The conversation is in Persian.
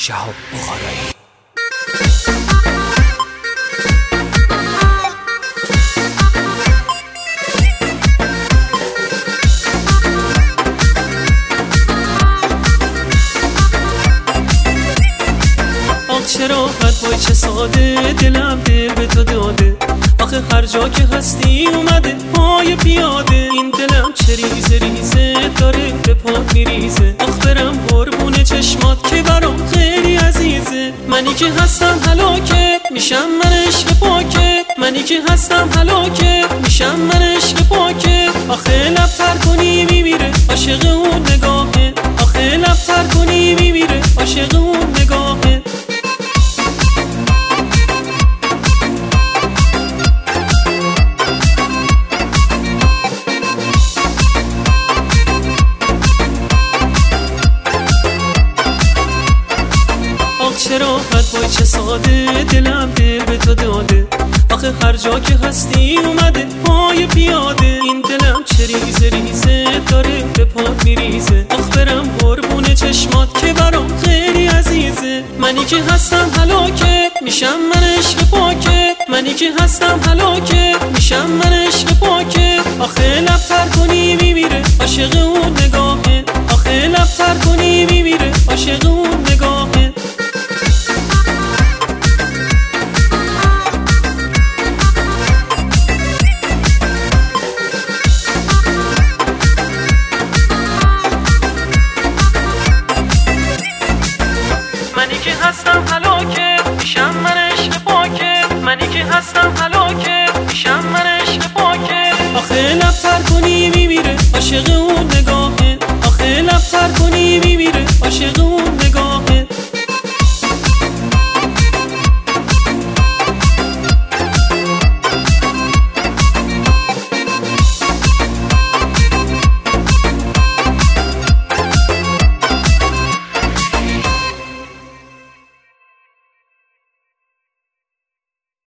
شهاب بخارایی. چه راحت وای چه ساده، دلم دل به تو داده. آخه هر جا که هستی اومده پای پیاده. این دلم چه ریزه ریزه داره به پات میریزه. آخ برم قربون چشمات که برام خیلی عزیزه. منی که هستم هلاکت میشم من عشق پاکت. منی که هستم هلاکت میشم من عشق پاکت. آخه لب‌تر کنی میمیره عاشق اون نگاهه. آخه لب‌تر کنی میمیره عاشق اون نگاهه. چه راحت وای چه ساده، دلم دل به تو داده. آخه هر جا که هستی اومده پای پیاده. این دلم چه ریزه ریزه داره به پات میریزه. آخ برم قربون چشمات که برام خیلی عزیزه. منی که هستم هلاکت میشم من عشق پاکت. منی که هستم هلاکت میشم من عشق پاکت. آخه لب‌تر کنی میمیره عاشق اون نگاهه. آخه لب‌تر کنی میمیره عاشق اون نگاهه. منی که هستم هلاکت میشم من عشق پاکت. منی که هستم هلاکت میشم من عشق پاکت. آخه لب‌تر کنی میمیره عاشق اون نگاهه. آخه لب‌تر کنی میمیره عاشق اون نگاهه.